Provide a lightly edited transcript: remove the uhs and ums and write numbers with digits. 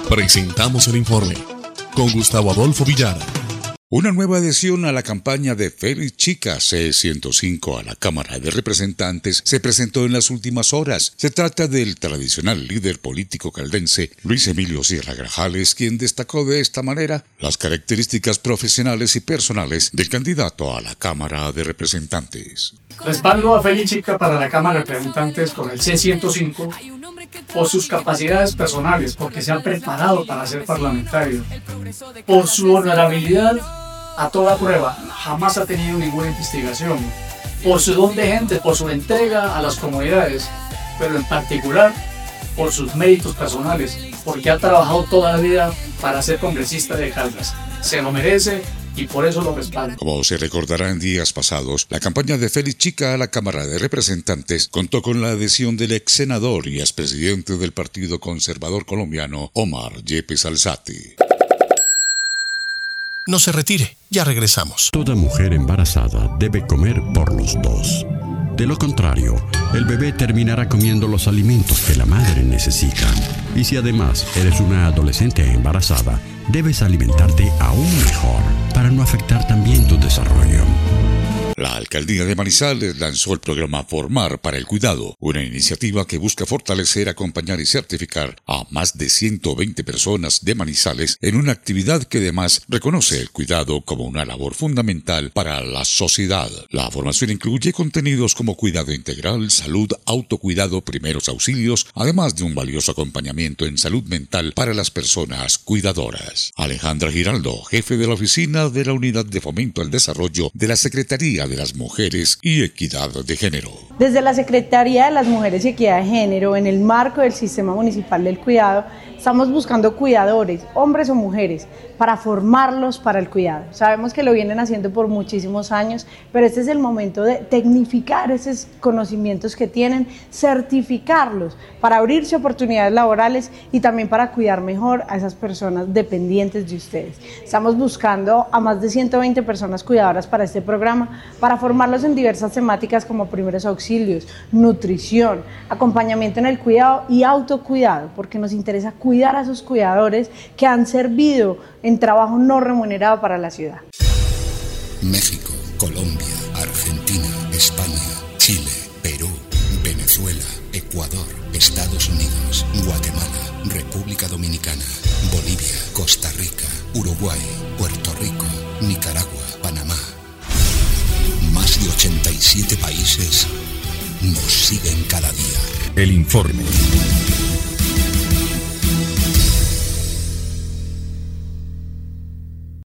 Presentamos el informe con Gustavo Adolfo Villara. Una nueva adhesión a la campaña de Feliz Chica C105 a la Cámara de Representantes se presentó en las últimas horas. Se trata del tradicional líder político caldense Luis Emilio Sierra Grajales, quien destacó de esta manera las características profesionales y personales del candidato a la Cámara de Representantes. Respaldo a Feliz Chica para la Cámara de Representantes con el C105 por sus capacidades personales, porque se ha preparado para ser parlamentario, por su honorabilidad a toda prueba, jamás ha tenido ninguna investigación, por su don de gente, por su entrega a las comunidades, pero en particular por sus méritos personales, porque ha trabajado toda la vida para ser congresista de Caldas. Se lo merece y por eso lo respaldo. Como se recordará en días pasados, la campaña de Feliz Chica a la Cámara de Representantes contó con la adhesión del ex senador y expresidente del Partido Conservador Colombiano, Omar Yepes Alzate. No se retire, ya regresamos. Toda mujer embarazada debe comer por los dos. De lo contrario, el bebé terminará comiendo los alimentos que la madre necesita. Y si además eres una adolescente embarazada, debes alimentarte aún mejor para no afectar también tu desarrollo. La Alcaldía de Manizales lanzó el programa Formar para el Cuidado, una iniciativa que busca fortalecer, acompañar y certificar a más de 120 personas de Manizales en una actividad que además reconoce el cuidado como una labor fundamental para la sociedad. La formación incluye contenidos como cuidado integral, salud, autocuidado, primeros auxilios, además de un valioso acompañamiento en salud mental para las personas cuidadoras. Alejandra Giraldo, jefe de la Oficina de la Unidad de Fomento al Desarrollo de la Secretaría de las Mujeres y Equidad de Género. Desde la Secretaría de las Mujeres y Equidad de Género, en el marco del Sistema Municipal del Cuidado, estamos buscando cuidadores, hombres o mujeres, para formarlos para el cuidado. Sabemos que lo vienen haciendo por muchísimos años, pero este es el momento de tecnificar esos conocimientos que tienen, certificarlos para abrirse oportunidades laborales y también para cuidar mejor a esas personas dependientes de ustedes. Estamos buscando a más de 120 personas cuidadoras para este programa, para formarlos en diversas temáticas como primeros auxilios, nutrición, acompañamiento en el cuidado y autocuidado, porque nos interesa cuidar a esos cuidadores que han servido en trabajo no remunerado para la ciudad. México, Colombia, Argentina, España, Chile, Perú, Venezuela, Ecuador, Estados Unidos, Guatemala, República Dominicana, Bolivia, Costa Rica, Uruguay, Puerto Rico, Nicaragua, Panamá. Más de 87 países nos siguen cada día. El informe.